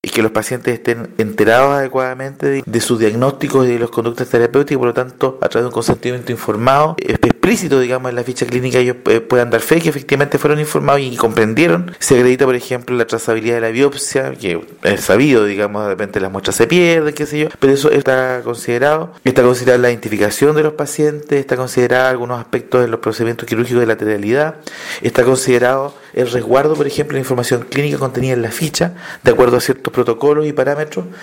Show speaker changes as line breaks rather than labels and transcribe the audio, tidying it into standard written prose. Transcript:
es que los pacientes estén enterados adecuadamente de sus diagnósticos y de las conductas terapéuticas, y por lo tanto, a través de un consentimiento informado, explícito, digamos, en la ficha clínica, ellos puedan dar fe que efectivamente fueron informados y comprendieron. Se acredita, por ejemplo, la trazabilidad de la biopsia, que es sabido, digamos, de repente las muestras se pierden, qué sé yo, pero eso está considerada la identificación de los pacientes, está considerada algunos aspectos de los procedimientos quirúrgicos de lateralidad, está considerado el resguardo, por ejemplo, la información clínica contenida en la ficha, de acuerdo a ciertos protocolos y parámetros,